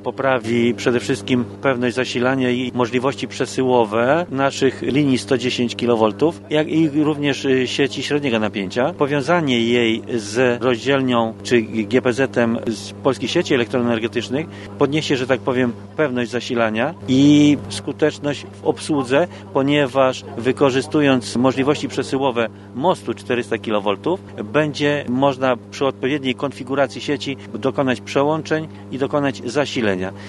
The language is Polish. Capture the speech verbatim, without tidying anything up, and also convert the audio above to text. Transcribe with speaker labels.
Speaker 1: poprawi przede wszystkim pewność zasilania i możliwości przesyłowe naszych linii sto dziesięć kilowoltów, jak i również sieci średniego napięcia. Powiązanie jej z rozdzielnią czy G P Z-em z Polskich Sieci Elektroenergetycznych podniesie, że tak powiem, pewność zasilania i skuteczność w obsłudze, ponieważ wykorzystując możliwości przesyłowe mostu czterysta kilowoltów, będzie można przy odpowiedniej konfiguracji sieci dokonać przełączeń i dokonać zasilenia.